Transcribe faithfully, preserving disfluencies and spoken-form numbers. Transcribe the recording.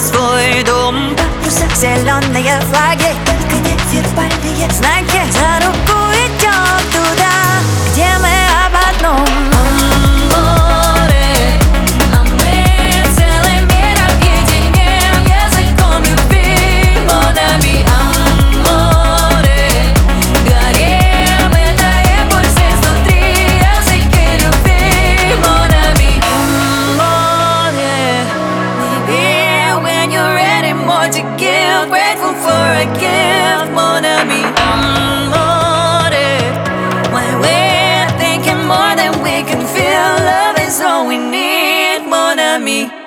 свой дом. Паруса, зеленые флаги, невербальные знаки. За руку идем туда, где мы об одном. To give, grateful for a gift, mon ami, amore. When we're thinking more than we can feel, love is all we need, mon ami.